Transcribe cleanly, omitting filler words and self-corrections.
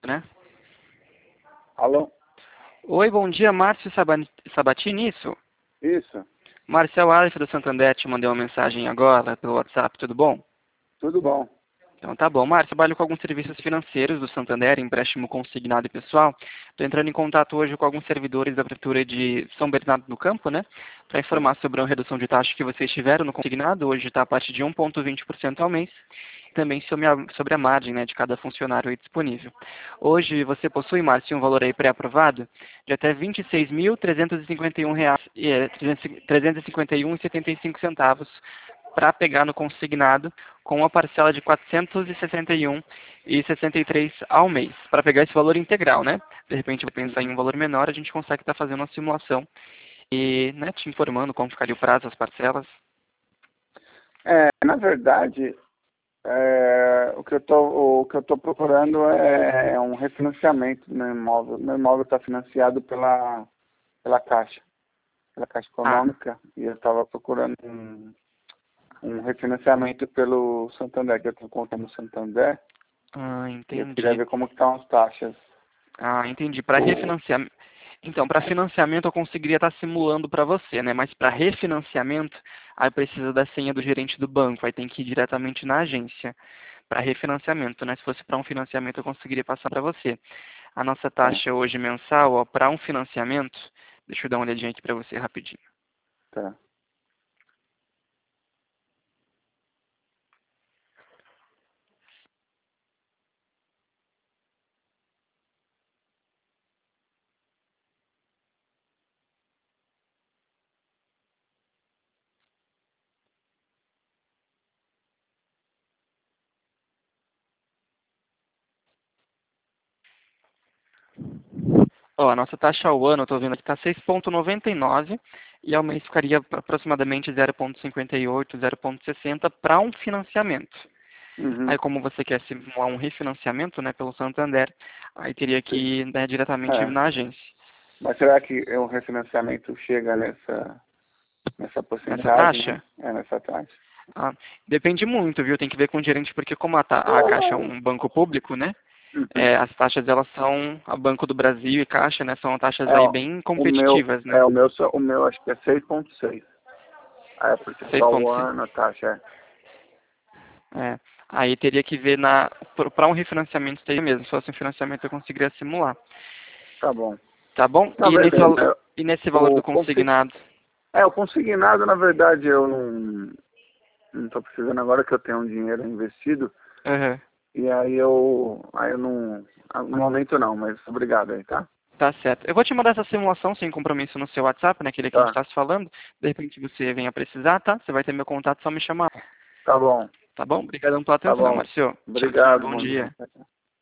né? Alô? Oi, bom dia, Márcio Sabatini, isso? Isso, Marcel Aleph do Santander te mandei uma mensagem agora pelo WhatsApp, tudo bom? tudo bom. Então tá bom. Márcio, trabalho com alguns serviços financeiros do Santander, empréstimo consignado e pessoal. Estou entrando em contato hoje com alguns servidores da Prefeitura de São Bernardo do Campo, né? Para informar sobre a redução de taxa que vocês tiveram no consignado. Hoje está a partir de 1,20% ao mês. E também sobre a margem, né, de cada funcionário aí disponível. Hoje você possui, Márcio, um valor aí pré-aprovado de até R$ 26.351 e 351,75 centavos para pegar no consignado com uma parcela de R$ 461,63 ao mês, para pegar esse valor integral, né? De repente, vai pensar em um valor menor, a gente consegue estar fazendo uma simulação e, né, te informando como ficaria o prazo, as parcelas. Na verdade, o que eu tô procurando é um refinanciamento no imóvel. Meu imóvel está financiado pela Caixa Ah, Econômica, e eu estava procurando um refinanciamento pelo Santander, que eu tenho conta no Santander, e eu queria entendi. ver como que estão as taxas. Entendi. Para refinanciamento. Então, para financiamento eu conseguiria estar simulando para você, né? Mas para refinanciamento, aí precisa da senha do gerente do banco, aí tem que ir diretamente na agência. Para refinanciamento, né? Se fosse para um financiamento eu conseguiria passar para você. A nossa Tá, taxa hoje mensal, ó, para um financiamento, deixa eu dar uma olhadinha aqui para você rapidinho. tá. Ó, a nossa taxa ao ano, eu estou vendo aqui, está 6,99 e ao mês ficaria aproximadamente 0,58, 0,60 para um financiamento. Uhum. Aí como você quer simular um refinanciamento, né, pelo Santander, aí teria que ir, né, diretamente É. na agência. Mas será que o refinanciamento chega nessa Nessa porcentagem, né? taxa, Nessa taxa? ah, depende muito, viu? Tem que ver com o gerente, porque como a Caixa é um banco público, né? Uhum. As taxas elas são, a Banco do Brasil e Caixa, né, são taxas É, aí ó, bem competitivas, né? o meu acho que é 6,6. Aí é percentual ao 6,5. ano, a taxa É, aí teria que ver para um refinanciamento teria mesmo. Se fosse um financiamento eu conseguiria simular. tá bom. Tá bom? Não, beleza. E nesse valor O, do consi- consignado? o consignado, na verdade, eu não tô precisando agora, que eu tenho um dinheiro investido, Aham. e aí eu não, no momento não, mas obrigado aí, tá? Tá certo. Eu vou te mandar essa simulação sem compromisso no seu WhatsApp, né? Aquele que a gente Tá, está se falando. De repente você venha precisar, tá? Você vai ter meu contato, só me chamar. tá bom, Tá bom? Obrigadão pela tá atenção, bom. Marcio. Tchau, tchau. Obrigado, Bom bom dia. dia.